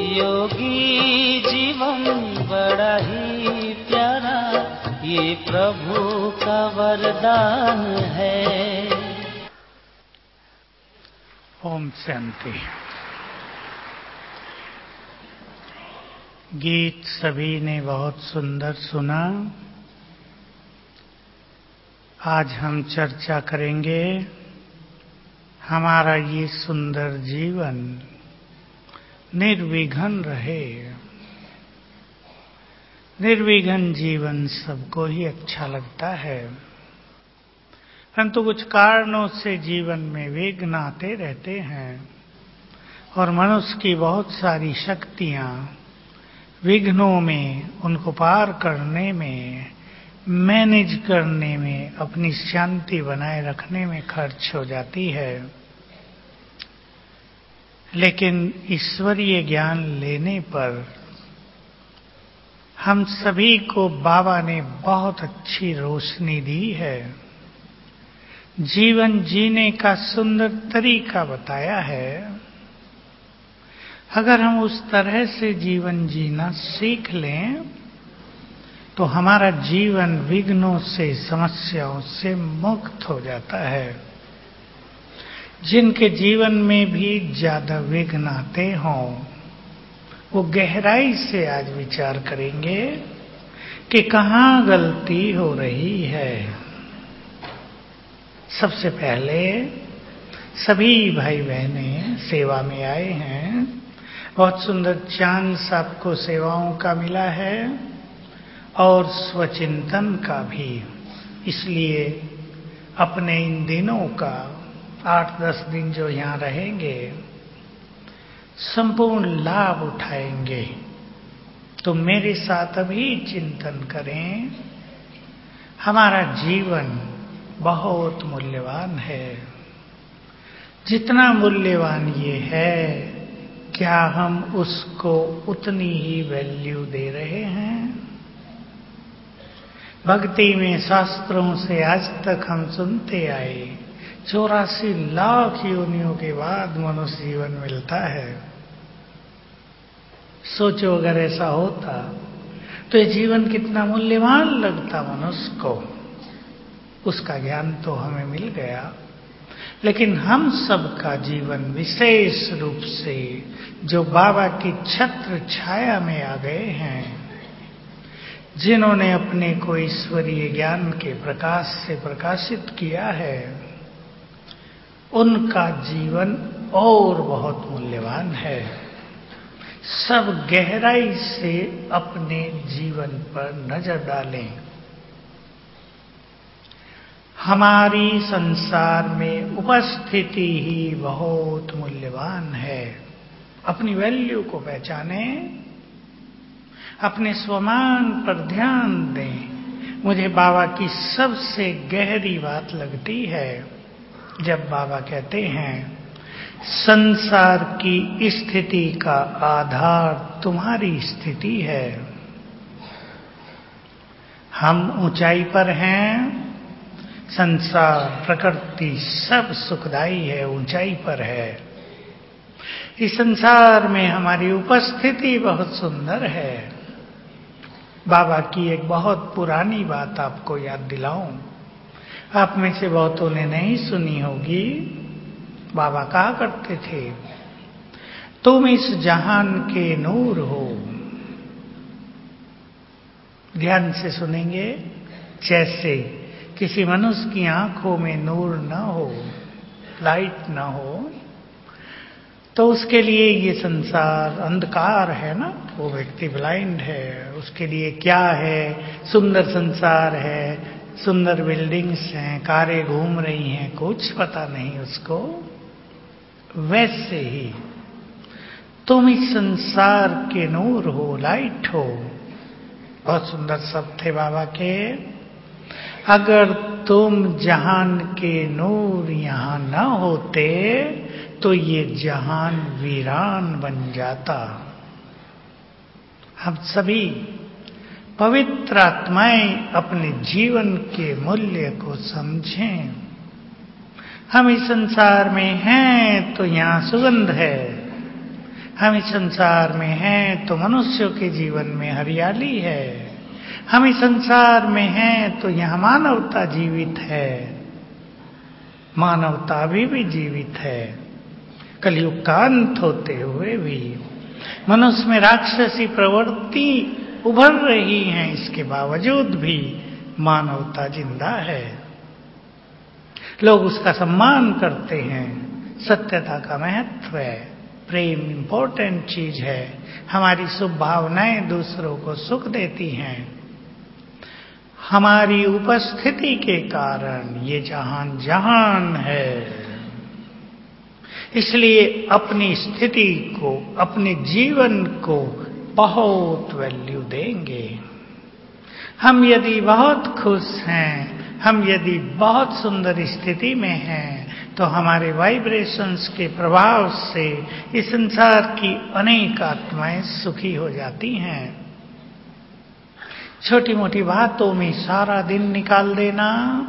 योगी जीवन बड़ा ही प्यारा, ये प्रभु का वरदान है। ओम शांति। गीत सभी ने बहुत सुंदर सुना। आज हम चर्चा करेंगे हमारा ये सुंदर जीवन निर्विघ्न रहे। निर्विघ्न जीवन सबको ही अच्छा लगता है, परंतु कुछ कारणों से जीवन में विघ्न आते रहते हैं और मनुष्य की बहुत सारी शक्तियां विघ्नों में, उनको पार करने में, मैनेज करने में, अपनी शांति बनाए रखने में खर्च हो जाती है। लेकिन ईश्वरीय ज्ञान लेने पर हम सभी को बाबा ने बहुत अच्छी रोशनी दी है, जीवन जीने का सुंदर तरीका बताया है। अगर हम उस तरह से जीवन जीना सीख लें तो हमारा जीवन विघ्नों से, समस्याओं से मुक्त हो जाता है। जिनके जीवन में भी ज्यादा विघ्न आते हों, वो गहराई से आज विचार करेंगे कि कहाँ गलती हो रही है। सबसे पहले सभी भाई बहनें सेवा में आए हैं। बहुत सुंदर चांस आपको सेवाओं का मिला है और स्वचिंतन का भी। इसलिए अपने इन दिनों का 8-10 दिन जो यहाँ रहेंगे, संपूर्ण लाभ उठाएंगे। तो मेरे साथ अभी चिंतन करें, हमारा जीवन बहुत मूल्यवान है। जितना मूल्यवान ये है, क्या हम उसको उतनी ही वैल्यू दे रहे हैं? भक्ति में शास्त्रों से आज तक हम सुनते आए, 84 लाख योनियों के बाद मनुष्य जीवन मिलता है। सोचो अगर ऐसा होता तो ये जीवन कितना मूल्यवान लगता मनुष्य को। उसका ज्ञान तो हमें मिल गया, लेकिन हम सबका जीवन विशेष रूप से जो बाबा की छत्र छाया में आ गए हैं, जिन्होंने अपने को ईश्वरीय ज्ञान के प्रकाश से प्रकाशित किया है, उनका जीवन और बहुत मूल्यवान है। सब गहराई से अपने जीवन पर नजर डालें। हमारी संसार में उपस्थिति ही बहुत मूल्यवान है। अपनी वैल्यू को पहचाने, अपने स्वमान पर ध्यान दें। मुझे बाबा की सबसे गहरी बात लगती है जब बाबा कहते हैं, संसार की स्थिति का आधार तुम्हारी स्थिति है। हम ऊंचाई पर हैं, संसार, प्रकृति सब सुखदाई है, ऊंचाई पर है। इस संसार में हमारी उपस्थिति बहुत सुंदर है। बाबा की एक बहुत पुरानी बात आपको याद दिलाऊं, आप में से बहुतों ने नहीं सुनी होगी। बाबा कहा करते थे, तुम इस जहान के नूर हो। ध्यान से सुनेंगे। जैसे किसी मनुष्य की आंखों में नूर न हो, लाइट न हो, तो उसके लिए ये संसार अंधकार है ना, वो व्यक्ति ब्लाइंड है। उसके लिए क्या है, सुंदर संसार है, सुंदर बिल्डिंग्स हैं, कारें घूम रही हैं, कुछ पता नहीं उसको। वैसे ही तुम इस संसार के नूर हो, लाइट हो। बहुत सुंदर शब्द थे बाबा के। अगर तुम जहान के नूर यहां न होते तो ये जहान वीरान बन जाता। हम सभी पवित्र आत्माएं अपने जीवन के मूल्य को समझें। हम इस संसार में हैं तो यहाँ सुगंध है, हम इस संसार में हैं तो मनुष्यों के जीवन में हरियाली है। हम इस संसार में हैं तो यहाँ मानवता जीवित है। मानवता अभी भी जीवित है। कलयुग का अंत होते हुए भी मनुष्य में राक्षसी प्रवृत्ति उभर रही है, इसके बावजूद भी मानवता जिंदा है। लोग उसका सम्मान करते हैं। सत्यता का महत्व है। प्रेम इंपॉर्टेंट चीज है। हमारी शुभ भावनाएं दूसरों को सुख देती हैं। हमारी उपस्थिति के कारण ये जहान जहान है। इसलिए अपनी स्थिति को, अपने जीवन को बहुत वैल्यू देंगे। हम यदि बहुत खुश हैं, हम यदि बहुत सुंदर स्थिति में हैं, तो हमारे वाइब्रेशंस के प्रभाव से इस संसार की अनेक आत्माएं सुखी हो जाती हैं। छोटी मोटी बातों में सारा दिन निकाल देना।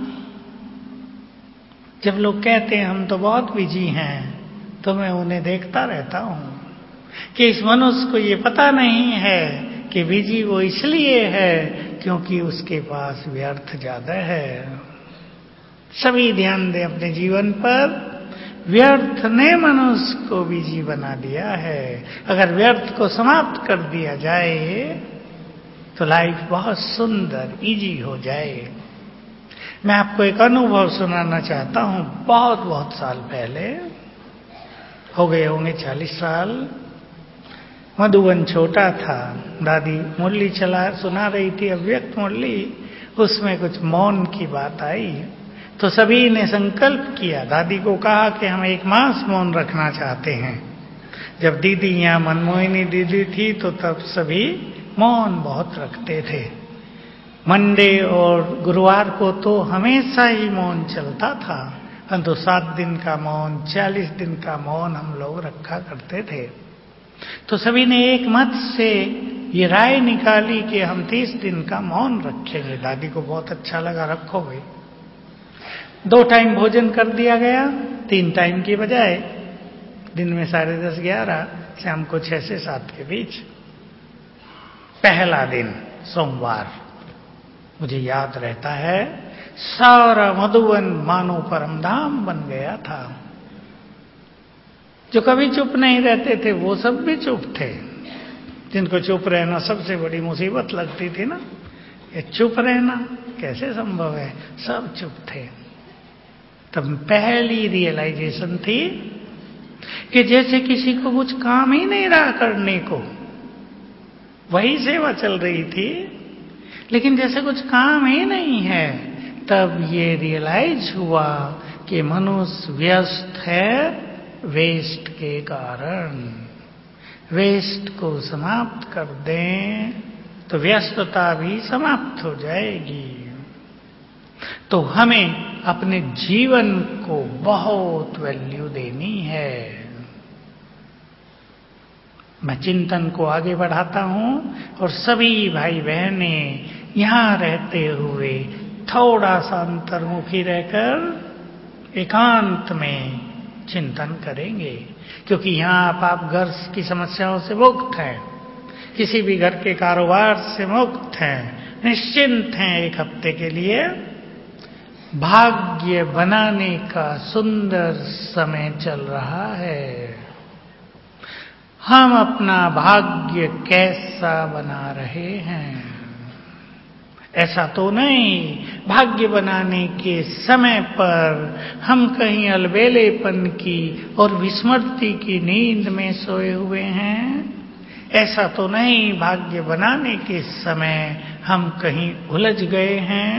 जब लोग कहते हैं हम तो बहुत बिजी हैं, तो मैं उन्हें देखता रहता हूं कि इस मनुष्य को ये पता नहीं है कि बिजी वो इसलिए है क्योंकि उसके पास व्यर्थ ज्यादा है। सभी ध्यान दें अपने जीवन पर। व्यर्थ ने मनुष्य को बिजी बना दिया है। अगर व्यर्थ को समाप्त कर दिया जाए तो लाइफ बहुत सुंदर, इजी हो जाए। मैं आपको एक अनुभव सुनाना चाहता हूं। बहुत साल पहले, हो गए होंगे 40 साल। मधुबन छोटा था। दादी मुरली सुना रही थी, अव्यक्त मुरली। उसमें कुछ मौन की बात आई तो सभी ने संकल्प किया। दादी को कहा कि हम 1 मास मौन रखना चाहते हैं। जब दीदी यहाँ मनमोहिनी दीदी थी तो तब सभी मौन बहुत रखते थे। मंडे और गुरुवार को तो हमेशा ही मौन चलता था। परंतु 7 दिन का मौन, 40 दिन का मौन हम लोग रखा करते थे। तो सभी ने एक मत से ये राय निकाली कि हम 30 दिन का मौन रखेंगे। दादी को बहुत अच्छा लगा, रखो भाई। 2 टाइम भोजन कर दिया गया, 3 टाइम की बजाय। दिन में 10:30-11, शाम को 6 से 7 के बीच। पहला दिन सोमवार, मुझे याद रहता है, सारा मधुबन मानो परमधाम बन गया था। जो कभी चुप नहीं रहते थे वो सब भी चुप थे। जिनको चुप रहना सबसे बड़ी मुसीबत लगती थी ना, ये चुप रहना कैसे संभव है, सब चुप थे। तब पहली रियलाइजेशन थी कि जैसे किसी को कुछ काम ही नहीं रहा करने को। वही सेवा चल रही थी लेकिन जैसे कुछ काम ही नहीं है। तब ये रियलाइज हुआ कि मनुष्य व्यस्त है वेस्ट के कारण। वेस्ट को समाप्त कर दें तो व्यस्तता भी समाप्त हो जाएगी। तो हमें अपने जीवन को बहुत वैल्यू देनी है। मैं चिंतन को आगे बढ़ाता हूं और सभी भाई बहनें यहां रहते हुए थोड़ा सा अंतर्मुखी रहकर एकांत में चिंतन करेंगे। क्योंकि यहाँ आप घर की समस्याओं से मुक्त हैं, किसी भी घर के कारोबार से मुक्त हैं, निश्चिंत हैं। 1 हफ्ते के लिए भाग्य बनाने का सुंदर समय चल रहा है। हम अपना भाग्य कैसा बना रहे हैं? ऐसा तो नहीं भाग्य बनाने के समय पर हम कहीं अलबेलेपन की और विस्मृति की नींद में सोए हुए हैं। ऐसा तो नहीं भाग्य बनाने के समय हम कहीं उलझ गए हैं।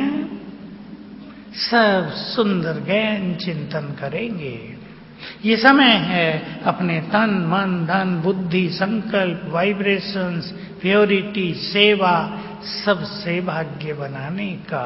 सब सुंदर गहन चिंतन करेंगे। ये समय है अपने तन, मन, धन, बुद्धि, संकल्प, वाइब्रेशंस, प्योरिटी, सेवा, सबसे भाग्य बनाने का।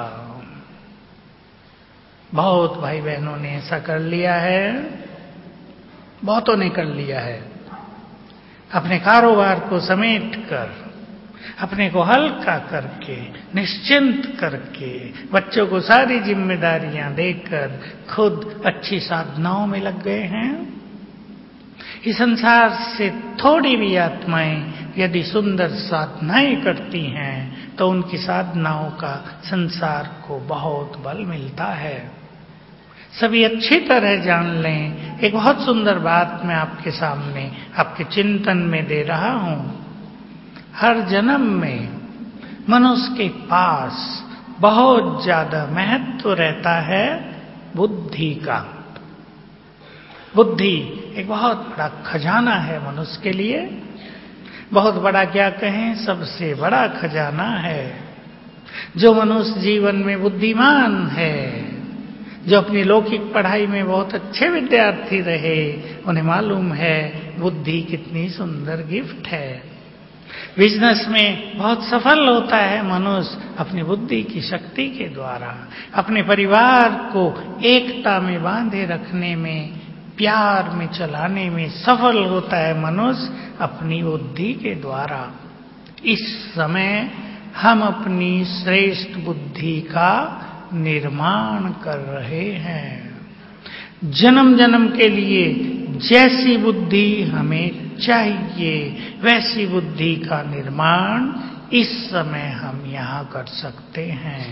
बहुत भाई बहनों ने ऐसा कर लिया है, बहुतों ने कर लिया है। अपने कारोबार को समेट कर, अपने को हल्का करके, निश्चिंत करके, बच्चों को सारी जिम्मेदारियां देकर खुद अच्छी साधनाओं में लग गए हैं। इस संसार से थोड़ी भी आत्माएं यदि सुंदर साधनाएं करती हैं तो उनकी साधनाओं का संसार को बहुत बल मिलता है। सभी अच्छी तरह जान लें, एक बहुत सुंदर बात मैं आपके सामने आपके चिंतन में दे रहा हूं। हर जन्म में मनुष्य के पास बहुत ज्यादा महत्व रहता है बुद्धि का। बुद्धि एक बहुत बड़ा खजाना है मनुष्य के लिए, बहुत बड़ा क्या कहें, सबसे बड़ा खजाना है। जो मनुष्य जीवन में बुद्धिमान है, जो अपनी लौकिक पढ़ाई में बहुत अच्छे विद्यार्थी रहे, उन्हें मालूम है बुद्धि कितनी सुंदर गिफ्ट है। बिजनेस में बहुत सफल होता है मनुष्य अपनी बुद्धि की शक्ति के द्वारा। अपने परिवार को एकता में बांधे रखने में, प्यार में चलाने में सफल होता है मनुष्य अपनी बुद्धि के द्वारा। इस समय हम अपनी श्रेष्ठ बुद्धि का निर्माण कर रहे हैं। जन्म जन्म के लिए जैसी बुद्धि हमें चाहिए वैसी बुद्धि का निर्माण इस समय हम यहां कर सकते हैं।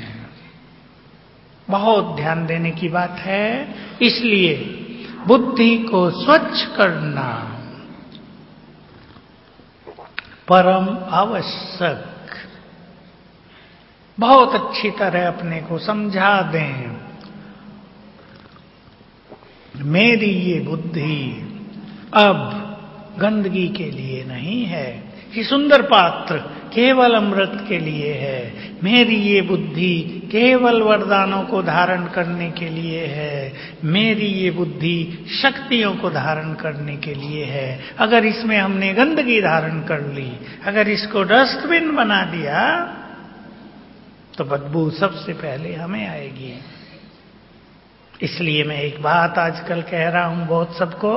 बहुत ध्यान देने की बात है। इसलिए बुद्धि को स्वच्छ करना परम आवश्यक। बहुत अच्छी तरह अपने को समझा दें, मेरी ये बुद्धि अब गंदगी के लिए नहीं है, ये सुंदर पात्र केवल अमृत के लिए है। मेरी ये बुद्धि केवल वरदानों को धारण करने के लिए है। मेरी ये बुद्धि शक्तियों को धारण करने के लिए है। अगर इसमें हमने गंदगी धारण कर ली, अगर इसको डस्टबिन बना दिया, तो बदबू सबसे पहले हमें आएगी। इसलिए मैं एक बात आजकल कह रहा हूं बहुत सबको,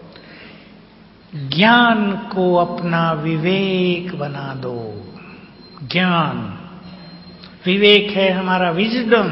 ज्ञान को अपना विवेक बना दो। ज्ञान, विवेक है हमारा विजडम।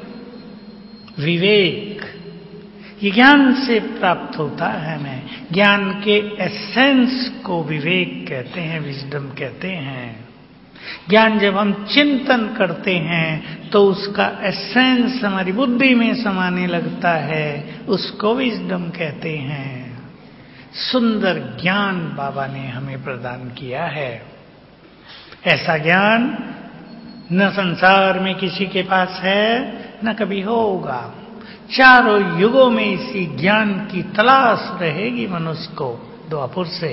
विवेक ये ज्ञान से प्राप्त होता है। हमें ज्ञान के एसेंस को विवेक कहते हैं, विजडम कहते हैं। ज्ञान जब हम चिंतन करते हैं तो उसका एसेंस हमारी बुद्धि में समाने लगता है, उसको विजडम कहते हैं। सुंदर ज्ञान बाबा ने हमें प्रदान किया है। ऐसा ज्ञान न संसार में किसी के पास है, न कभी होगा। चारों युगों में इसी ज्ञान की तलाश रहेगी मनुष्य को। द्वापर से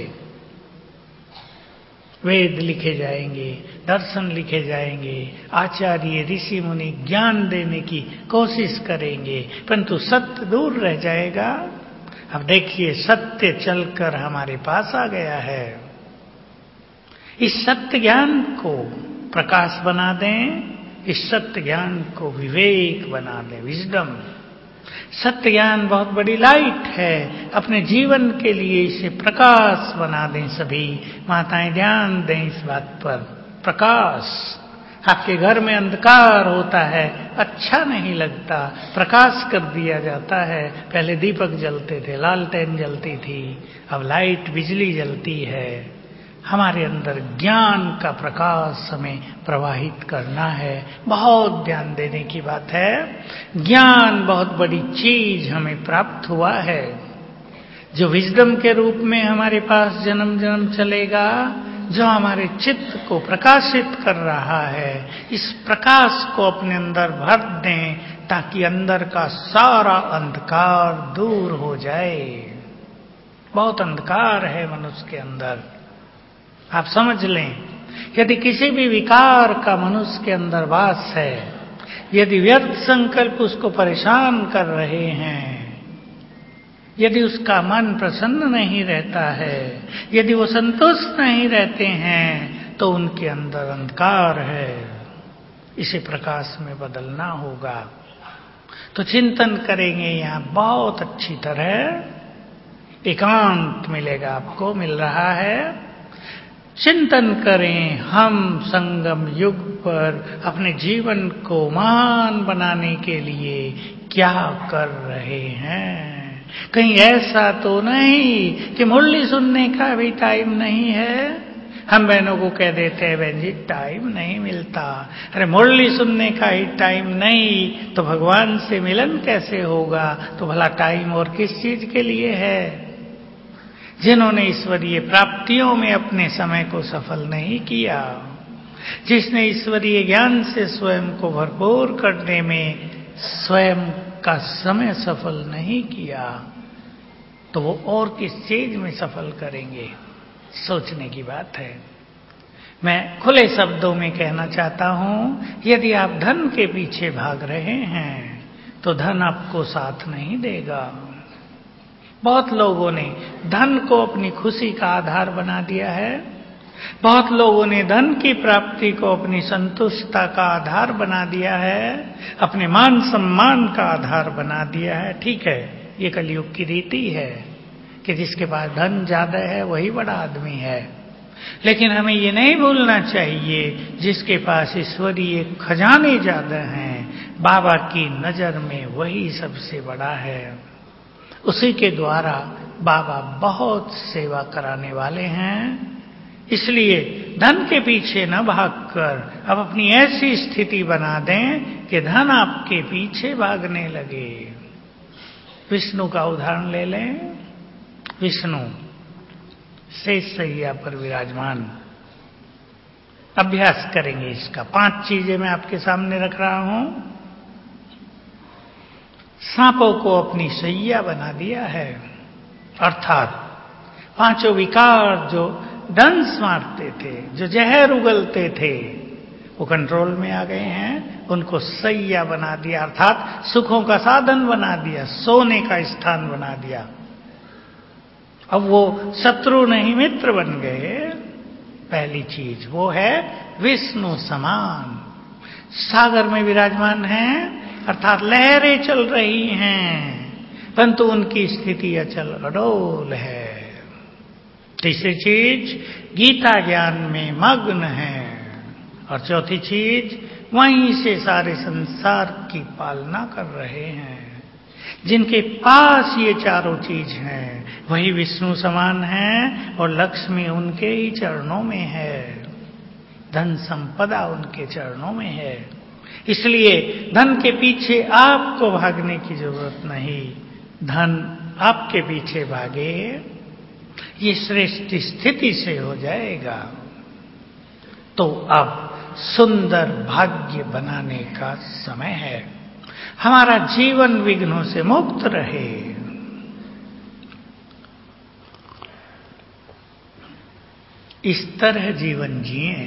वेद लिखे जाएंगे, दर्शन लिखे जाएंगे, आचार्य ऋषि मुनि ज्ञान देने की कोशिश करेंगे, परंतु सत्य दूर रह जाएगा। अब देखिए, सत्य चलकर हमारे पास आ गया है। इस सत्य ज्ञान को प्रकाश बना दें, इस सत्य ज्ञान को विवेक बना दें, विजडम। सत्य ज्ञान बहुत बड़ी लाइट है। अपने जीवन के लिए इसे प्रकाश बना दें। सभी माताएं ध्यान दें इस बात पर। प्रकाश, आपके घर में अंधकार होता है, अच्छा नहीं लगता, प्रकाश कर दिया जाता है। पहले दीपक जलते थे, लालटेन जलती थी, अब लाइट, बिजली जलती है। हमारे अंदर ज्ञान का प्रकाश हमें प्रवाहित करना है। बहुत ध्यान देने की बात है। ज्ञान बहुत बड़ी चीज हमें प्राप्त हुआ है, जो विजडम के रूप में हमारे पास जन्म जन्म चलेगा, जो हमारे चित्त को प्रकाशित कर रहा है। इस प्रकाश को अपने अंदर भर दें ताकि अंदर का सारा अंधकार दूर हो जाए। बहुत अंधकार है मनुष्य के अंदर, आप समझ लें। यदि किसी भी विकार का मनुष्य के अंदर वास है, यदि व्यर्थ संकल्प उसको परेशान कर रहे हैं, यदि उसका मन प्रसन्न नहीं रहता है, यदि वो संतुष्ट नहीं रहते हैं, तो उनके अंदर अंधकार है। इसे प्रकाश में बदलना होगा। तो चिंतन करेंगे यहाँ बहुत अच्छी तरह। एकांत मिलेगा आपको, मिल रहा है। चिंतन करें, हम संगम युग पर अपने जीवन को महान बनाने के लिए क्या कर रहे हैं। कहीं ऐसा तो नहीं कि मुरली सुनने का भी टाइम नहीं है। हम बहनों को कह देते हैं बहन जी टाइम नहीं मिलता। अरे मुरली सुनने का ही टाइम नहीं तो भगवान से मिलन कैसे होगा? तो भला टाइम और किस चीज के लिए है? जिन्होंने ईश्वरीय प्राप्तियों में अपने समय को सफल नहीं किया, जिसने ईश्वरीय ज्ञान से स्वयं को भरपूर करने में स्वयं का समय सफल नहीं किया, तो वो और किस चीज में सफल करेंगे? सोचने की बात है। मैं खुले शब्दों में कहना चाहता हूं, यदि आप धन के पीछे भाग रहे हैं तो धन आपको साथ नहीं देगा। बहुत लोगों ने धन को अपनी खुशी का आधार बना दिया है। बहुत लोगों ने धन की प्राप्ति को अपनी संतुष्टता का आधार बना दिया है, अपने मान सम्मान का आधार बना दिया है। ठीक है, ये कलयुग की रीति है कि जिसके पास धन ज्यादा है वही बड़ा आदमी है। लेकिन हमें ये नहीं भूलना चाहिए, जिसके पास ईश्वरीय खजाने ज्यादा हैं, बाबा की नजर में वही सबसे बड़ा है। उसी के द्वारा बाबा बहुत सेवा कराने वाले हैं। इसलिए धन के पीछे न भागकर अब अपनी ऐसी स्थिति बना दें कि धन आपके पीछे भागने लगे। विष्णु का उदाहरण ले लें। विष्णु शेष सैया पर विराजमान। अभ्यास करेंगे इसका। 5 चीजें मैं आपके सामने रख रहा हूं। सांपों को अपनी सैया बना दिया है, अर्थात 5 विकार जो डंस मारते थे, जो जहर उगलते थे, वो कंट्रोल में आ गए हैं। उनको सैया बना दिया, अर्थात सुखों का साधन बना दिया, सोने का स्थान बना दिया। अब वो शत्रु नहीं मित्र बन गए। पहली चीज वो है विष्णु समान। सागर में विराजमान हैं, अर्थात लहरें चल रही हैं, परंतु उनकी स्थिति अचल अडोल है। तीसरी चीज गीता ज्ञान में मग्न है। और चौथी चीज वहीं से सारे संसार की पालना कर रहे हैं। जिनके पास ये चारों चीज हैं वही विष्णु समान हैं और लक्ष्मी उनके ही चरणों में है, धन संपदा उनके चरणों में है। इसलिए धन के पीछे आपको भागने की जरूरत नहीं, धन आपके पीछे भागे, ये श्रेष्ठ स्थिति से हो जाएगा। तो अब सुंदर भाग्य बनाने का समय है। हमारा जीवन विघ्नों से मुक्त रहे। इस तरह जीवन जिए।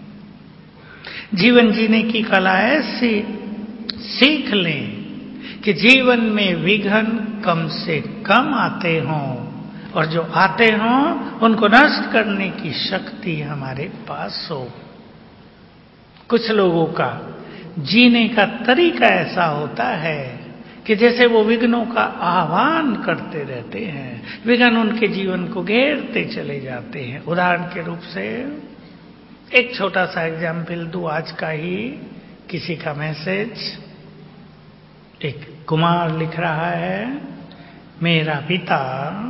जीवन जीने की कला ऐसी सीख लें कि जीवन में विघ्न कम से कम आते हों और जो आते हों उनको नष्ट करने की शक्ति हमारे पास हो। कुछ लोगों का जीने का तरीका ऐसा होता है कि जैसे वो विघ्नों का आह्वान करते रहते हैं, विघ्न उनके जीवन को घेरते चले जाते हैं। उदाहरण के रूप से एक छोटा सा एग्जाम्पल दूं आज का ही, किसी का मैसेज। एक कुमार लिख रहा है, मेरा पिता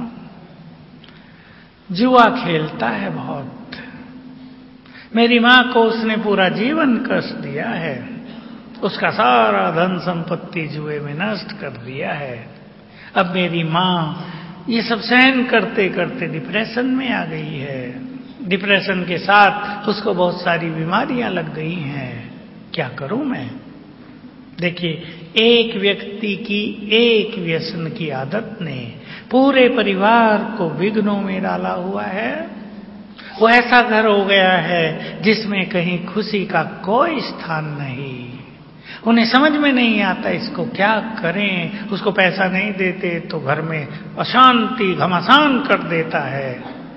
जुआ खेलता है बहुत, मेरी मां को उसने पूरा जीवन कष्ट दिया है, उसका सारा धन संपत्ति जुए में नष्ट कर दिया है। अब मेरी मां ये सब सहन करते करते डिप्रेशन में आ गई है। डिप्रेशन के साथ उसको बहुत सारी बीमारियां लग गई हैं। क्या करूं मैं? देखिए, एक व्यक्ति की एक व्यसन की आदत ने पूरे परिवार को विघ्नों में डाला हुआ है। वो ऐसा घर हो गया है जिसमें कहीं खुशी का कोई स्थान नहीं। उन्हें समझ में नहीं आता इसको क्या करें। उसको पैसा नहीं देते तो घर में अशांति घमासान कर देता है।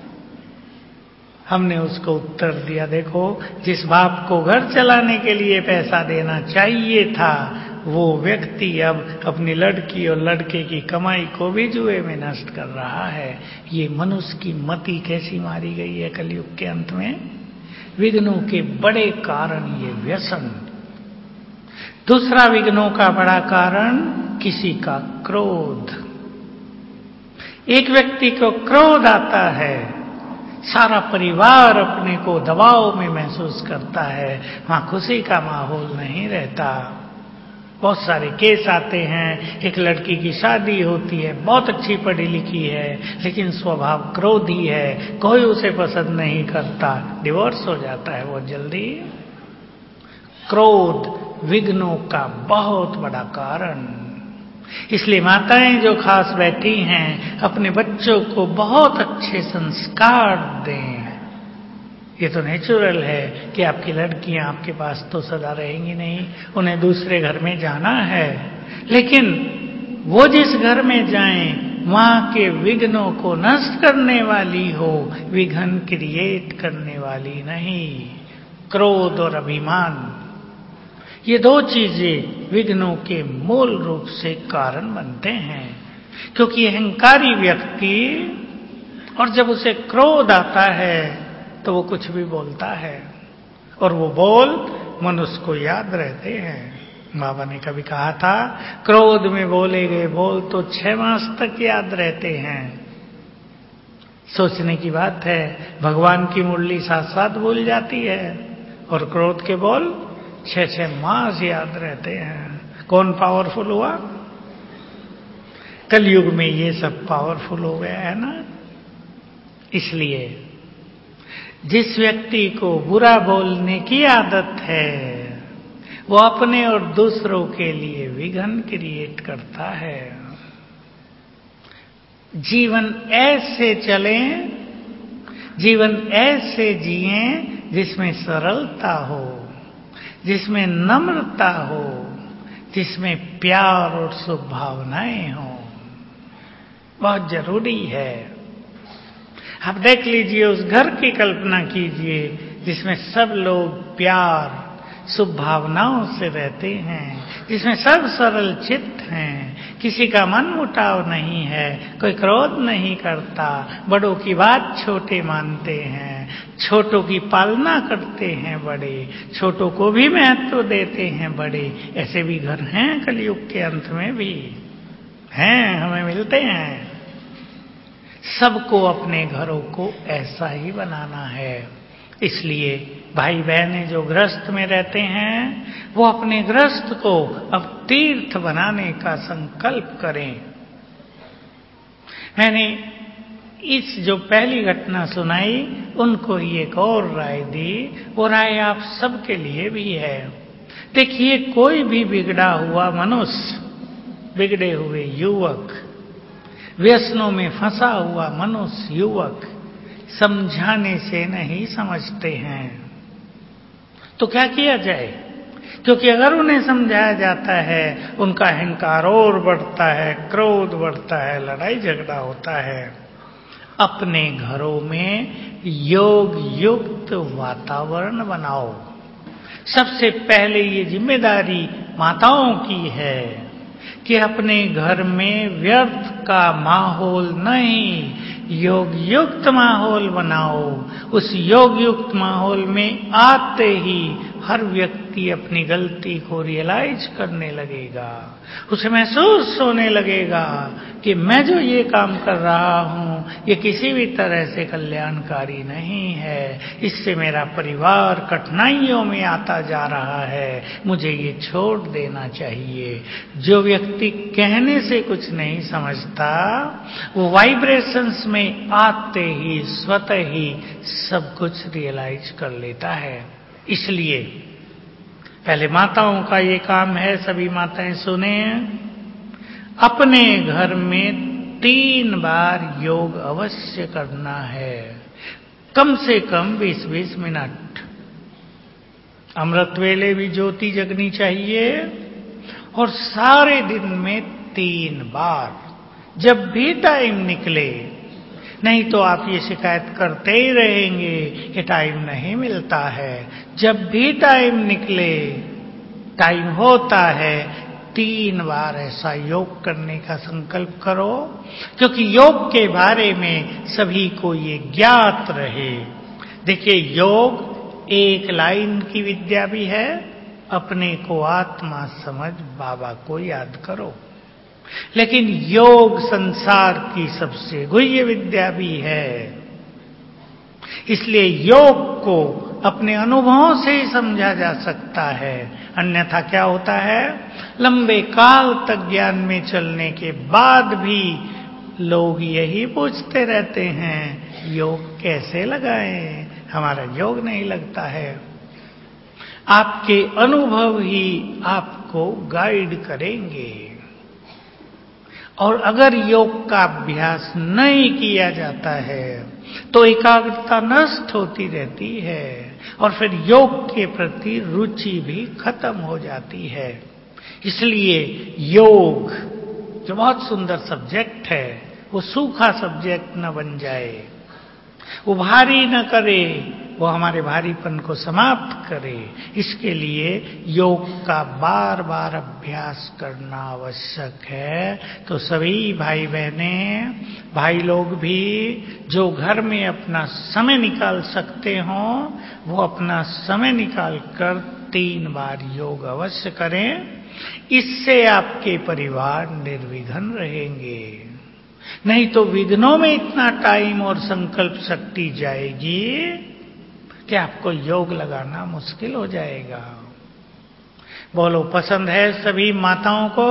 हमने उसको उत्तर दिया, देखो, जिस बाप को घर चलाने के लिए पैसा देना चाहिए था वो व्यक्ति अब अपनी लड़की और लड़के की कमाई को भी जुए में नष्ट कर रहा है। ये मनुष्य की मति कैसी मारी गई है कलयुग के अंत में। विघ्नों के बड़े कारण ये व्यसन। दूसरा विघ्नों का बड़ा कारण किसी का क्रोध। एक व्यक्ति को क्रोध आता है, सारा परिवार अपने को दबाव में महसूस करता है, वहां खुशी का माहौल नहीं रहता। बहुत सारे केस आते हैं, एक लड़की की शादी होती है, बहुत अच्छी पढ़ी लिखी है, लेकिन स्वभाव क्रोधी है, कोई उसे पसंद नहीं करता, डिवोर्स हो जाता है बहुत जल्दी। क्रोध विघ्नों का बहुत बड़ा कारण। इसलिए माताएं जो खास बैठी हैं, अपने बच्चों को बहुत अच्छे संस्कार दें। ये तो नेचुरल है कि आपकी लड़कियां आपके पास तो सदा रहेंगी नहीं, उन्हें दूसरे घर में जाना है, लेकिन वो जिस घर में जाएं वहां के विघ्नों को नष्ट करने वाली हो, विघ्न क्रिएट करने वाली नहीं। क्रोध और अभिमान, ये दो चीजें विघ्नों के मूल रूप से कारण बनते हैं। क्योंकि अहंकारी व्यक्ति, और जब उसे क्रोध आता है तो वो कुछ भी बोलता है, और वो बोल मनुष्य को याद रहते हैं। बाबा ने कभी कहा था, क्रोध में बोले गए बोल तो 6 मास तक याद रहते हैं। सोचने की बात है, भगवान की मुरली साथ साथ भूल जाती है, और क्रोध के बोल 6 मास याद रहते हैं। कौन पावरफुल हुआ? कलयुग में ये सब पावरफुल हो गया है ना। इसलिए जिस व्यक्ति को बुरा बोलने की आदत है, वो अपने और दूसरों के लिए विघ्न क्रिएट करता है। जीवन ऐसे चले, जीवन ऐसे जिए जिसमें सरलता हो, जिसमें नम्रता हो, जिसमें प्यार और शुभ भावनाएं हो। बहुत जरूरी है। आप देख लीजिए, उस घर की कल्पना कीजिए जिसमें सब लोग प्यार शुभ भावनाओं से रहते हैं, जिसमें सब सरल चित्त हैं, किसी का मन मुटाव नहीं है, कोई क्रोध नहीं करता, बड़ों की बात छोटे मानते हैं, छोटों की पालना करते हैं बड़े, छोटों को भी महत्व देते हैं बड़े। ऐसे भी घर हैं कलयुग के अंत में भी हैं, हमें मिलते हैं। सबको अपने घरों को ऐसा ही बनाना है। इसलिए भाई बहनें जो गृहस्थ में रहते हैं, वो अपने गृहस्थ को अब तीर्थ बनाने का संकल्प करें। मैंने इस जो पहली घटना सुनाई, उनको ही एक और राय दी, वो राय आप सबके लिए भी है। देखिए, कोई भी बिगड़ा हुआ मनुष्य, बिगड़े हुए युवक, व्यसनों में फंसा हुआ मनुष्य युवक समझाने से नहीं समझते हैं। तो क्या किया जाए? क्योंकि अगर उन्हें समझाया जाता है, उनका अहंकार और बढ़ता है, क्रोध बढ़ता है, लड़ाई झगड़ा होता है। अपने घरों में योग युक्त वातावरण बनाओ। सबसे पहले ये जिम्मेदारी माताओं की है कि अपने घर में व्यर्थ का माहौल नहीं, योग युक्त माहौल बनाओ। उस योग युक्त माहौल में आते ही हर व्यक्ति अपनी गलती को रियलाइज करने लगेगा, उसे महसूस होने लगेगा कि मैं जो ये काम कर रहा हूं, ये किसी भी तरह से कल्याणकारी नहीं है, इससे मेरा परिवार कठिनाइयों में आता जा रहा है, मुझे ये छोड़ देना चाहिए। जो व्यक्ति कहने से कुछ नहीं समझता, वो वाइब्रेशंस में आते ही स्वतः ही सब कुछ रियलाइज कर लेता है। इसलिए पहले माताओं का ये काम है, सभी माताएं सुने, अपने घर में 3 बार योग अवश्य करना है, कम से कम 20-20 मिनट। अमृत वेले भी ज्योति जगनी चाहिए, और सारे दिन में 3 बार, जब भी टाइम निकले। नहीं तो आप ये शिकायत करते ही रहेंगे कि टाइम नहीं मिलता है। जब भी टाइम निकले, टाइम होता है, 3 बार ऐसा योग करने का संकल्प करो, क्योंकि योग के बारे में सभी को ये ज्ञात रहे। देखिए, योग एक लाइन की विद्या भी है, अपने को आत्मा समझ बाबा को याद करो। लेकिन योग संसार की सबसे गुह्य विद्या भी है। इसलिए योग को अपने अनुभवों से ही समझा जा सकता है, अन्यथा क्या होता है, लंबे काल तक ज्ञान में चलने के बाद भी लोग यही पूछते रहते हैं, योग कैसे लगाएं, हमारा योग नहीं लगता है। आपके अनुभव ही आपको गाइड करेंगे। और अगर योग का अभ्यास नहीं किया जाता है तो एकाग्रता नष्ट होती रहती है और फिर योग के प्रति रुचि भी खत्म हो जाती है। इसलिए योग जो बहुत सुंदर सब्जेक्ट है वो सूखा सब्जेक्ट न बन जाए, वो भारी न करे, वो हमारे भारीपन को समाप्त करे। इसके लिए योग का बार बार अभ्यास करना आवश्यक है। तो सभी भाई बहनें, भाई लोग भी जो घर में अपना समय निकाल सकते हो वो अपना समय निकाल कर 3 बार योग अवश्य करें। इससे आपके परिवार निर्विघ्न रहेंगे। नहीं तो विघ्नों में इतना टाइम और संकल्प शक्ति जाएगी कि आपको योग लगाना मुश्किल हो जाएगा। बोलो, पसंद है सभी माताओं को?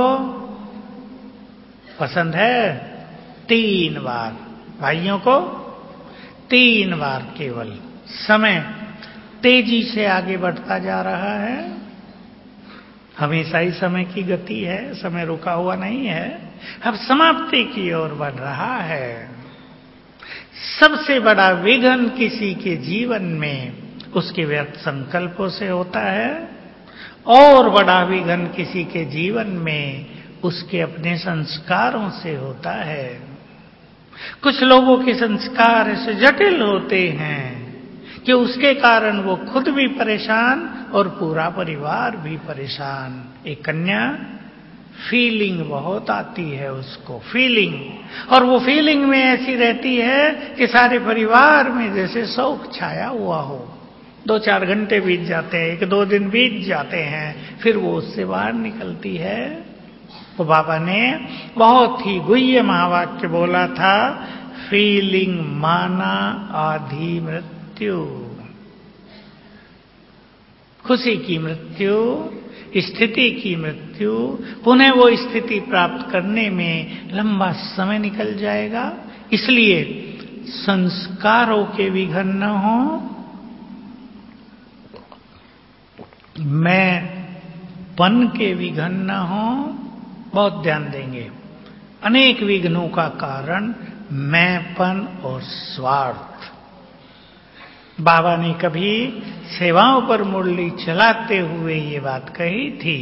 पसंद है? 3 बार। भाइयों को 3 बार केवल। समय तेजी से आगे बढ़ता जा रहा है, हमेशा ही समय की गति है, समय रुका हुआ नहीं है, अब समाप्ति की ओर बढ़ रहा है। सबसे बड़ा विघ्न किसी के जीवन में उसके व्यर्थ संकल्पों से होता है और बड़ा विघ्न किसी के जीवन में उसके अपने संस्कारों से होता है। कुछ लोगों के संस्कार ऐसे जटिल होते हैं कि उसके कारण वो खुद भी परेशान और पूरा परिवार भी परेशान। एक कन्या फीलिंग बहुत आती है उसको, फीलिंग, और वो फीलिंग में ऐसी रहती है कि सारे परिवार में जैसे शोक छाया हुआ हो। 2-4 घंटे बीत जाते हैं, 1-2 दिन बीत जाते हैं, फिर वो उससे बाहर निकलती है। तो बाबा ने बहुत ही गुह्य महावाक्य बोला था, फीलिंग माना आधी मृत्यु। खुशी की मृत्यु, स्थिति की मृत्यु, पुनः वो स्थिति प्राप्त करने में लंबा समय निकल जाएगा। इसलिए संस्कारों के विघ्न न हो, मैंपन के विघ्न न हो, बहुत ध्यान देंगे। अनेक विघ्नों का कारण मैंपन और स्वार्थ। बाबा ने कभी सेवाओं पर मुरली चलाते हुए ये बात कही थी,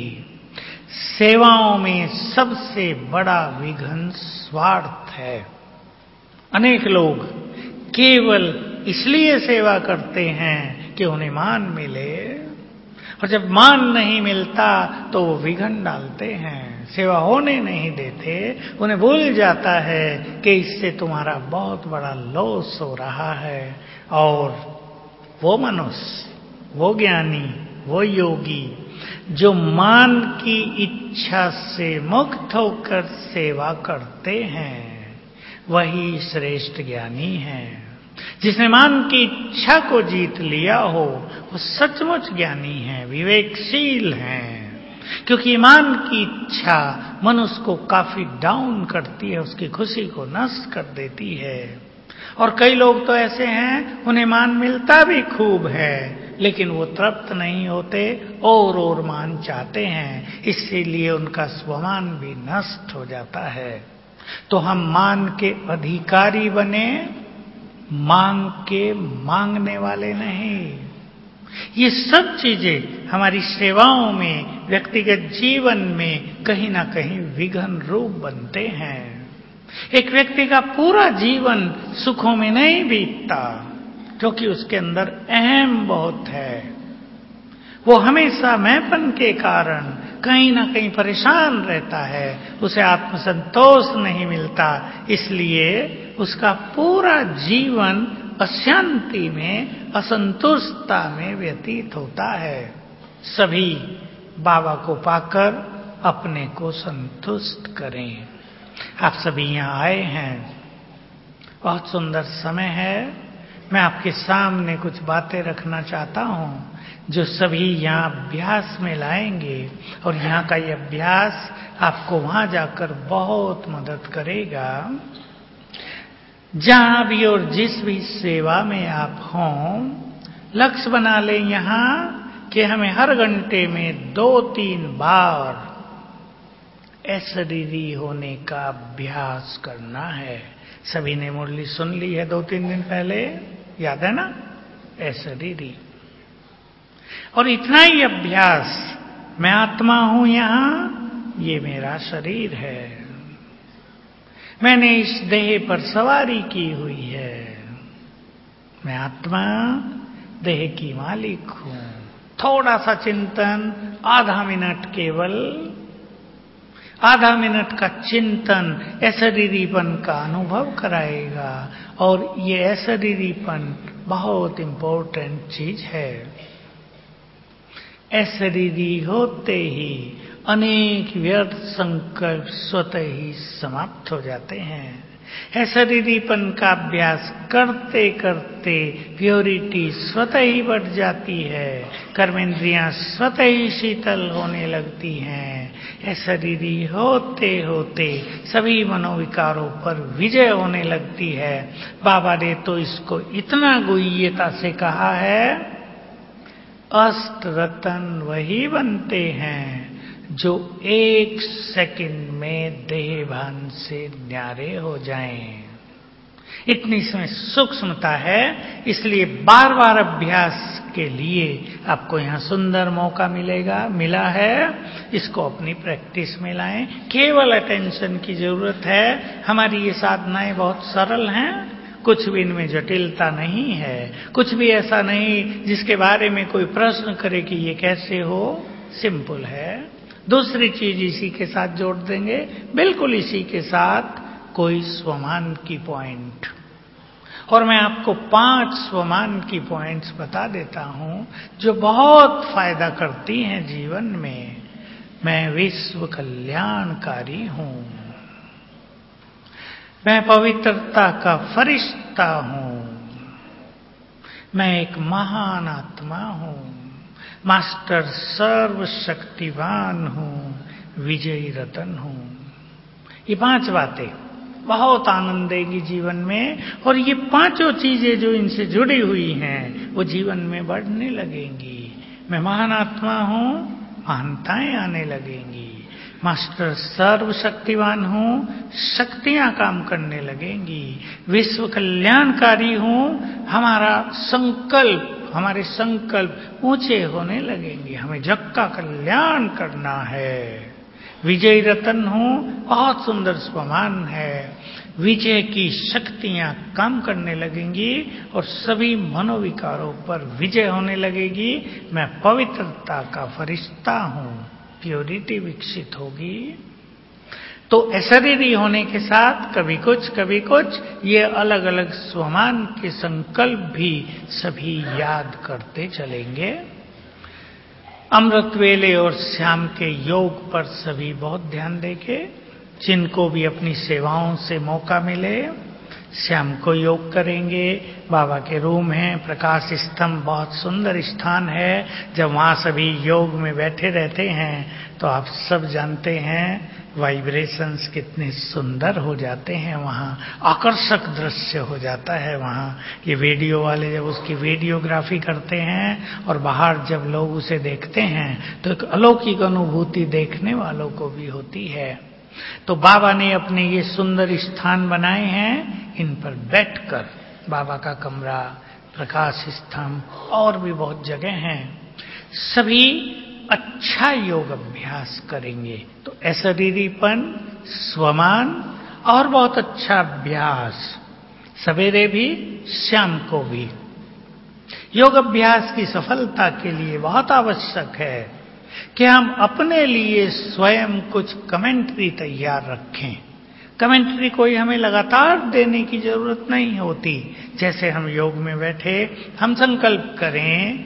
सेवाओं में सबसे बड़ा विघ्न स्वार्थ है। अनेक लोग केवल इसलिए सेवा करते हैं कि उन्हें मान मिले, और जब मान नहीं मिलता तो वो विघ्न डालते हैं, सेवा होने नहीं देते। उन्हें भूल जाता है कि इससे तुम्हारा बहुत बड़ा लॉस हो रहा है। और वो मनुष्य, वो ज्ञानी, वो योगी जो मान की इच्छा से मुक्त होकर सेवा करते हैं, वही श्रेष्ठ ज्ञानी है। जिसने मान की इच्छा को जीत लिया हो वो सचमुच ज्ञानी है, विवेकशील है। क्योंकि ईमान की इच्छा मनुष्य को काफी डाउन करती है, उसकी खुशी को नष्ट कर देती है। और कई लोग तो ऐसे हैं, उन्हें मान मिलता भी खूब है लेकिन वो तृप्त नहीं होते और मान चाहते हैं, इसीलिए उनका स्वमान भी नष्ट हो जाता है। तो हम मान के अधिकारी बने, मांग के मांगने वाले नहीं। ये सब चीजें हमारी सेवाओं में, व्यक्तिगत जीवन में कहीं ना कहीं विघ्न रूप बनते हैं। एक व्यक्ति का पूरा जीवन सुखों में नहीं बीतता क्योंकि उसके अंदर अहम बहुत है। वो हमेशा मैंपन के कारण कहीं ना कहीं परेशान रहता है, उसे आत्मसंतोष नहीं मिलता, इसलिए उसका पूरा जीवन अशांति में, असंतुष्टता में व्यतीत होता है। सभी बाबा को पाकर अपने को संतुष्ट करें। आप सभी यहाँ आए हैं, बहुत सुंदर समय है। मैं आपके सामने कुछ बातें रखना चाहता हूँ जो सभी यहाँ अभ्यास में लाएंगे, और यहाँ का ये अभ्यास आपको वहां जाकर बहुत मदद करेगा। जहां भी और जिस भी सेवा में आप हों, लक्ष्य बना लें यहाँ कि हमें हर घंटे में 2-3 बार अशरीरी होने का अभ्यास करना है। सभी ने मुरली सुन ली है 2-3 दिन पहले, याद है ना? अशरीरी। और इतना ही अभ्यास, मैं आत्मा हूं यहां, ये मेरा शरीर है, मैंने इस देह पर सवारी की हुई है, मैं आत्मा देह की मालिक हूं। थोड़ा सा चिंतन, आधा मिनट, केवल आधा मिनट का चिंतन अशरीरीपन का अनुभव कराएगा। और ये अशरीरीपन बहुत इंपॉर्टेंट चीज है। अशरीरी होते ही अनेक व्यर्थ संकल्प स्वतः ही समाप्त हो जाते हैं। अशरीरीपन का अभ्यास करते करते प्योरिटी स्वतः ही बढ़ जाती है, कर्मेंद्रियां स्वतः ही शीतल होने लगती हैं। अशरीरी होते होते सभी मनोविकारों पर विजय होने लगती है। बाबा ने तो इसको इतना गुह्यता से कहा है, अष्ट रत्न वही बनते हैं जो 1 सेकंड में देह भान से न्यारे हो जाएं। इतनी इसमें सूक्ष्मता है, इसलिए बार बार अभ्यास के लिए आपको यहाँ सुंदर मौका मिला है। इसको अपनी प्रैक्टिस में लाएं। केवल अटेंशन की जरूरत है। हमारी ये साधनाएं बहुत सरल हैं, कुछ भी इनमें जटिलता नहीं है, कुछ भी ऐसा नहीं जिसके बारे में कोई प्रश्न करे कि ये कैसे हो। सिंपल है। दूसरी चीज इसी के साथ जोड़ देंगे, बिल्कुल इसी के साथ, कोई स्वमान की पॉइंट। और मैं आपको 5 स्वमान की पॉइंट्स बता देता हूं जो बहुत फायदा करती हैं जीवन में। मैं विश्व कल्याणकारी हूं, मैं पवित्रता का फरिश्ता हूं, मैं एक महान आत्मा हूं, मास्टर सर्वशक्तिवान हूं, विजयी रतन हूं। ये 5 बातें बहुत आनंद देगी जीवन में, और ये 5 चीजें जो इनसे जुड़ी हुई हैं वो जीवन में बढ़ने लगेंगी। मैं महान आत्मा हूं, महानताएं आने लगेंगी। मास्टर सर्वशक्तिवान हूं, शक्तियां काम करने लगेंगी। विश्व कल्याणकारी हूं, हमारे संकल्प ऊंचे होने लगेंगे। हमें जग का कल्याण करना है। विजयी रतन हूं, बहुत सुंदर स्वमान है। विजय की शक्तियां काम करने लगेंगी और सभी मनोविकारों पर विजय होने लगेगी। मैं पवित्रता का फरिश्ता हूं, प्योरिटी विकसित होगी। तो अशरीरी होने के साथ कभी कुछ ये अलग अलग स्वमान के संकल्प भी सभी याद करते चलेंगे। अमृत वेले और श्याम के योग पर सभी बहुत ध्यान देंगे। जिनको भी अपनी सेवाओं से मौका मिले, श्याम को योग करेंगे। बाबा के रूम है, प्रकाश स्तंभ बहुत सुंदर स्थान है। जब वहां सभी योग में बैठे रहते हैं तो आप सब जानते हैं वाइब्रेशंस कितने सुंदर हो जाते हैं, वहां आकर्षक दृश्य हो जाता है। वहां ये वीडियो वाले जब उसकी वीडियोग्राफी करते हैं और बाहर जब लोग उसे देखते हैं तो एक अलौकिक अनुभूति देखने वालों को भी होती है। तो बाबा ने अपने ये सुंदर स्थान बनाए हैं, इन पर बैठकर बाबा का कमरा, प्रकाश स्तंभ और भी बहुत जगह हैं, सभी अच्छा योग अभ्यास करेंगे। तो अशरीरीपन, स्वमान और बहुत अच्छा अभ्यास, सवेरे भी शाम को भी। योग अभ्यास की सफलता के लिए बहुत आवश्यक है कि हम अपने लिए स्वयं कुछ कमेंट्री तैयार रखें। कमेंट्री कोई हमें लगातार देने की जरूरत नहीं होती। जैसे हम योग में बैठे हम संकल्प करें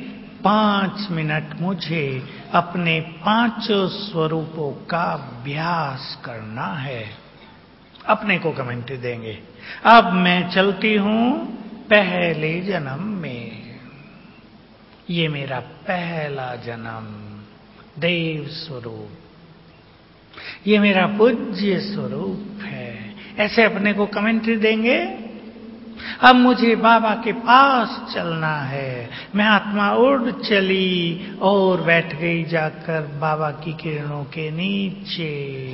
5 मिनट मुझे अपने 5 स्वरूपों का अभ्यास करना है। अपने को कमेंट्री देंगे। अब मैं चलती हूं पहले जन्म में। ये मेरा पहला जन्म देव स्वरूप, ये मेरा पूज्य स्वरूप है। ऐसे अपने को कमेंट्री देंगे। अब मुझे बाबा के पास चलना है। मैं आत्मा उड़ चली और बैठ गई जाकर बाबा की किरणों के नीचे।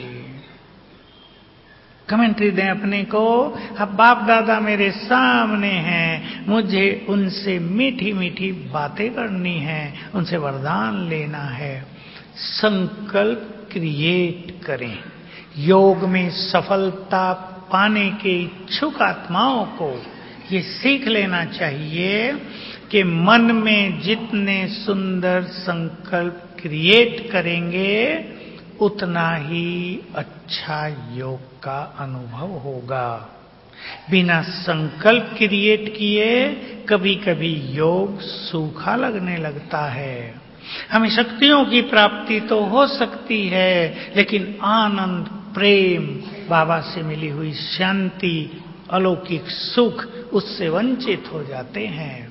कमेंट्री दें अपने को। अब बाप दादा मेरे सामने हैं, मुझे उनसे मीठी मीठी बातें करनी है, उनसे वरदान लेना है। संकल्प क्रिएट करें। योग में सफलता पाने के इच्छुक आत्माओं को ये सीख लेना चाहिए कि मन में जितने सुंदर संकल्प क्रिएट करेंगे उतना ही अच्छा योग का अनुभव होगा। बिना संकल्प क्रिएट किए कभी कभी योग सूखा लगने लगता है। हमें शक्तियों की प्राप्ति तो हो सकती है, लेकिन आनंद, प्रेम, बाबा से मिली हुई शांति, अलौकिक सुख, उससे वंचित हो जाते हैं।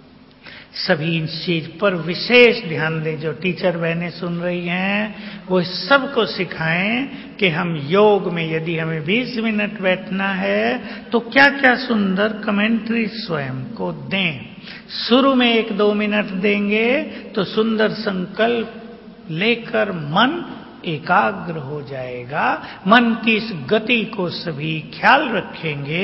सभी इस चीज पर विशेष ध्यान दें। जो टीचर बहनें सुन रही हैं वो सबको सिखाएं कि हम योग में यदि हमें 20 मिनट बैठना है तो क्या क्या सुंदर कमेंट्री स्वयं को दें। शुरू में 1-2 मिनट देंगे तो सुंदर संकल्प लेकर मन एकाग्र हो जाएगा। मन की इस गति को सभी ख्याल रखेंगे।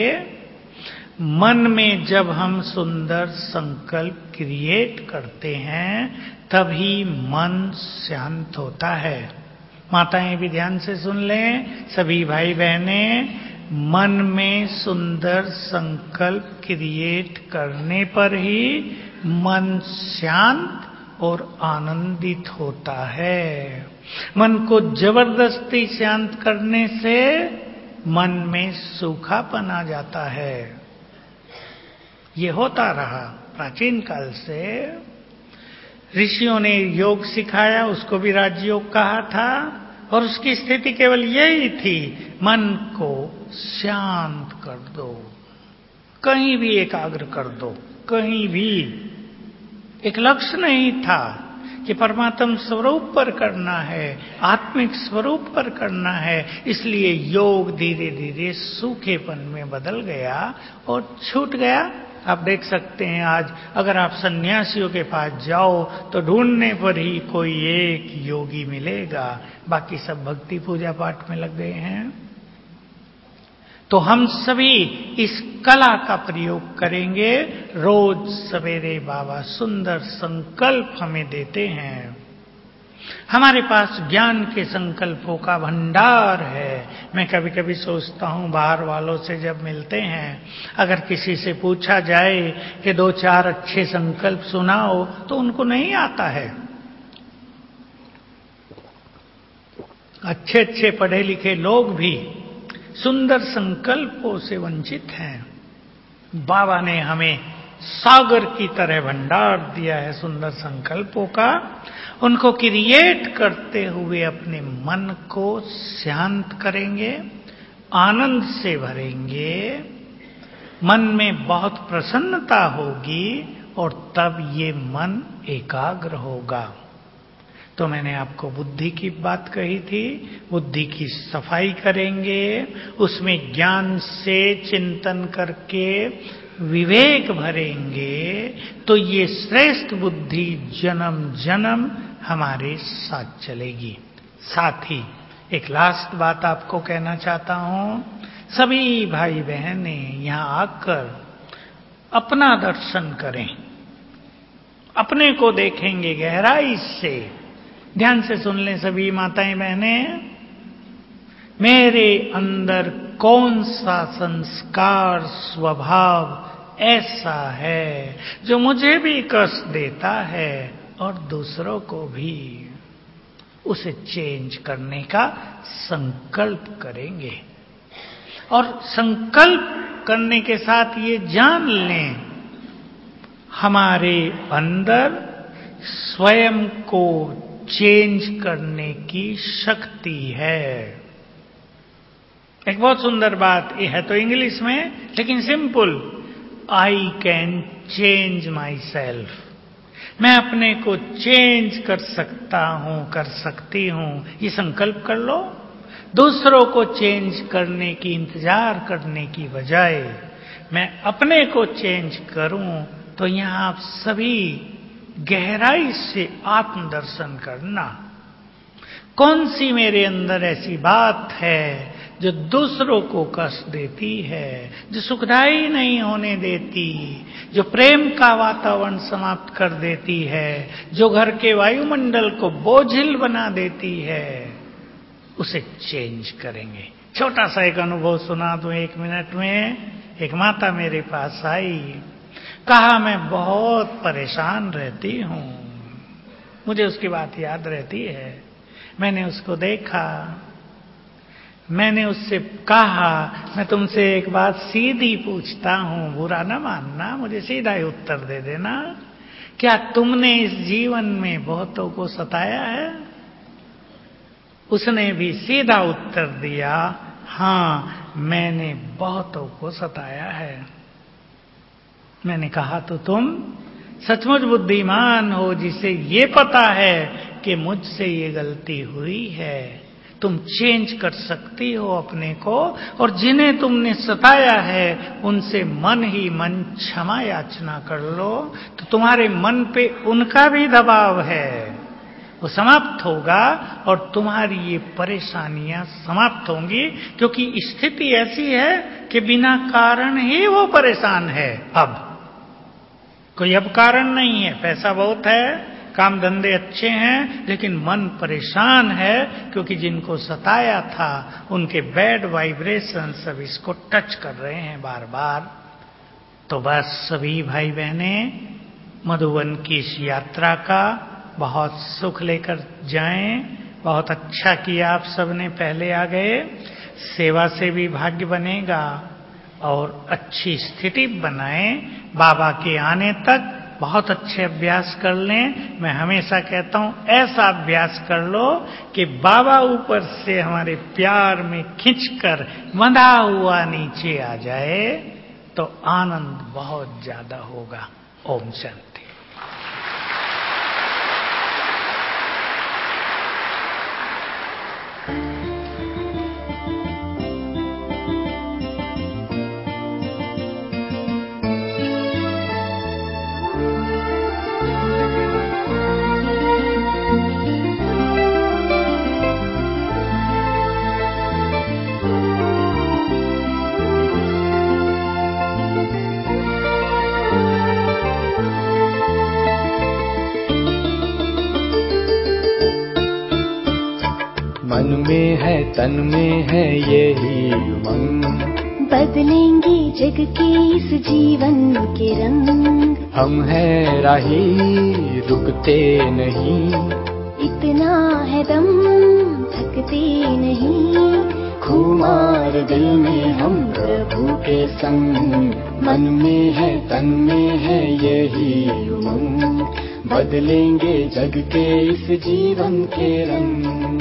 मन में जब हम सुंदर संकल्प क्रिएट करते हैं तभी मन शांत होता है। माताएं भी ध्यान से सुन लें, सभी भाई बहनें, मन में सुंदर संकल्प क्रिएट करने पर ही मन शांत और आनंदित होता है। मन को जबरदस्ती शांत करने से मन में सूखापन आ जाता है। ये होता रहा प्राचीन काल से। ऋषियों ने योग सिखाया, उसको भी राजयोग कहा था, और उसकी स्थिति केवल यही थी, मन को शांत कर दो, कहीं भी एकाग्र कर दो, कहीं भी। एक लक्ष्य नहीं था कि परमात्म स्वरूप पर करना है, आत्मिक स्वरूप पर करना है। इसलिए योग धीरे धीरे सूखेपन में बदल गया और छूट गया। आप देख सकते हैं आज अगर आप सन्यासियों के पास जाओ तो ढूंढने पर ही कोई एक योगी मिलेगा, बाकी सब भक्ति पूजा पाठ में लग गए हैं। तो हम सभी इस कला का प्रयोग करेंगे। रोज सवेरे बाबा सुंदर संकल्प हमें देते हैं। हमारे पास ज्ञान के संकल्पों का भंडार है। मैं कभी कभी सोचता हूं, बाहर वालों से जब मिलते हैं, अगर किसी से पूछा जाए कि 2-4 अच्छे संकल्प सुनाओ तो उनको नहीं आता है। अच्छे अच्छे पढ़े लिखे लोग भी सुंदर संकल्पों से वंचित हैं। बाबा ने हमें सागर की तरह भंडार दिया है सुंदर संकल्पों का। उनको क्रिएट करते हुए अपने मन को शांत करेंगे, आनंद से भरेंगे, मन में बहुत प्रसन्नता होगी और तब ये मन एकाग्र होगा। तो मैंने आपको बुद्धि की बात कही थी, बुद्धि की सफाई करेंगे, उसमें ज्ञान से चिंतन करके विवेक भरेंगे तो ये श्रेष्ठ बुद्धि जन्म जन्म हमारे साथ चलेगी। साथ ही एक लास्ट बात आपको कहना चाहता हूं, सभी भाई बहनें यहां आकर अपना दर्शन करें, अपने को देखेंगे गहराई से। ध्यान से सुन लें सभी माताएं बहनें, मेरे अंदर कौन सा संस्कार स्वभाव ऐसा है जो मुझे भी कष्ट देता है और दूसरों को भी। उसे चेंज करने का संकल्प करेंगे और संकल्प करने के साथ ये जान लें, हमारे अंदर स्वयं को चेंज करने की शक्ति है। एक बहुत सुंदर बात यह है तो इंग्लिश में, लेकिन simple, I can change myself. मैं अपने को चेंज कर सकता हूं, कर सकती हूं। ये संकल्प कर लो। दूसरों को चेंज करने की इंतजार करने की बजाय मैं अपने को चेंज करूं, तो यहां आप सभी गहराई से आत्मदर्शन करना। कौन सी मेरे अंदर ऐसी बात है जो दूसरों को कष्ट देती है, जो सुखदायी नहीं होने देती, जो प्रेम का वातावरण समाप्त कर देती है, जो घर के वायुमंडल को बोझिल बना देती है, उसे चेंज करेंगे। छोटा सा एक अनुभव सुना दूं 1 मिनट में। एक माता मेरे पास आई, कहा मैं बहुत परेशान रहती हूं। मुझे उसकी बात याद रहती है। मैंने उसको देखा, मैंने उससे कहा, मैं तुमसे एक बात सीधी पूछता हूं, बुरा ना मानना, मुझे सीधा ही उत्तर दे देना। क्या तुमने इस जीवन में बहुतों को सताया है? उसने भी सीधा उत्तर दिया, हां, मैंने बहुतों को सताया है। मैंने कहा तो तुम सचमुच बुद्धिमान हो, जिसे ये पता है कि मुझसे ये गलती हुई है। तुम चेंज कर सकती हो अपने को, और जिन्हें तुमने सताया है उनसे मन ही मन क्षमा याचना कर लो, तो तुम्हारे मन पे उनका भी दबाव है, वो समाप्त होगा और तुम्हारी ये परेशानियां समाप्त होंगी। क्योंकि स्थिति ऐसी है कि बिना कारण ही वो परेशान है। अब कोई अब कारण नहीं है, पैसा बहुत है, काम धंधे अच्छे हैं, लेकिन मन परेशान है, क्योंकि जिनको सताया था उनके बैड वाइब्रेशन सब इसको टच कर रहे हैं बार बार। तो बस सभी भाई बहने मधुबन की इस यात्रा का बहुत सुख लेकर जाएं। बहुत अच्छा किया आप सबने पहले आ गए। सेवा से भी भाग्य बनेगा और अच्छी स्थिति बनाएं। बाबा के आने तक बहुत अच्छे अभ्यास कर लें। मैं हमेशा कहता हूं ऐसा अभ्यास कर लो कि बाबा ऊपर से हमारे प्यार में खींचकर बंधा हुआ नीचे आ जाए, तो आनंद बहुत ज्यादा होगा। ओम शांति। मन में है तन में है यही उमंग, बदलेंगे जग के इस जीवन के रंग। हम हैं राही रुकते नहीं, इतना है दम थकते नहीं। खुमार दिल में हम प्रभु के संग। मन में है तन में है यही उमंग, बदलेंगे जग के इस जीवन के रंग।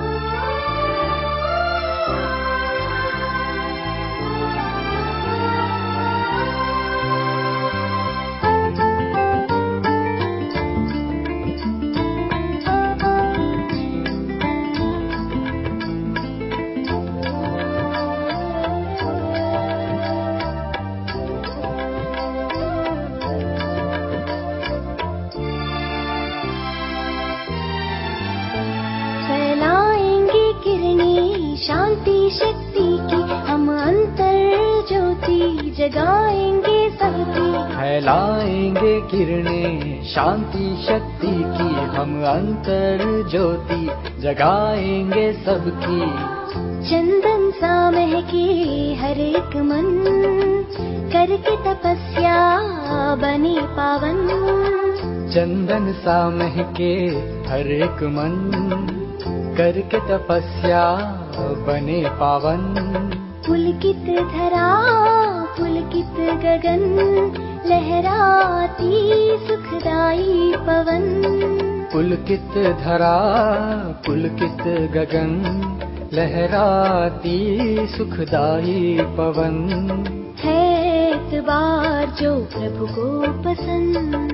शांति शक्ति की हम अंतर ज्योति जगाएंगे सबकी। फैलाएंगे किरणें शांति शक्ति की, हम अंतर ज्योति जगाएंगे सबकी। चंदन सा महके हर एक मन, करके तपस्या बने पावन। चंदन सा महके हर एक मन, करके तपस्या बने पावन। पुलकित धरा पुलकित गगन, लहराती सुखदाई पवन। पुलकित धरा पुलकित गगन, लहराती सुखदाई पवन। है एतबार जो प्रभु को पसंद।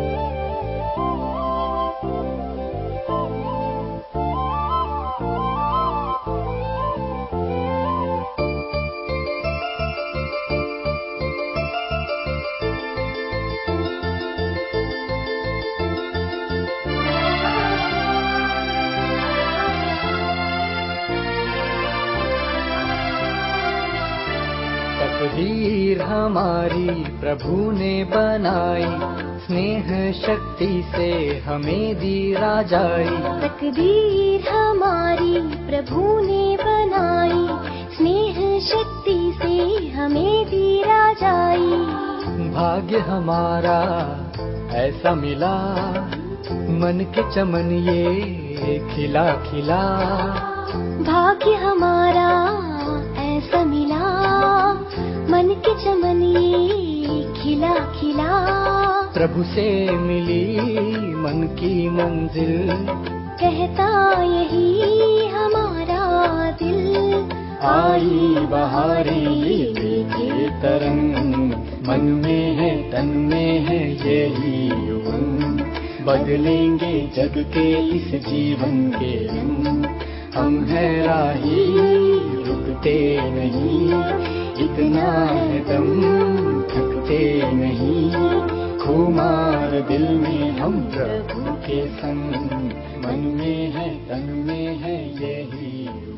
तकदीर हमारी प्रभु ने बनाई, स्नेह शक्ति से हमें दी राजाई। तकदीर हमारी प्रभु ने बनाई, स्नेह शक्ति से हमें दी राजाई। भाग्य हमारा ऐसा मिला, मन के चमन ये खिला खिला। भाग्य हमारा ऐसा मिला, मन के चमन ये खिला खिला। प्रभु से मिली मन की मंजिल, कहता यही हमारा दिल। आई बहारी ये तरंग, मन में है तन में है यही उमंग। बदलेंगे जग के इस जीवन के रंग, हम हैं राही रुकते नहीं। इतना है दम थकते नहीं, खुमार दिल में हम प्रभु के संग। मन में है तन में है यही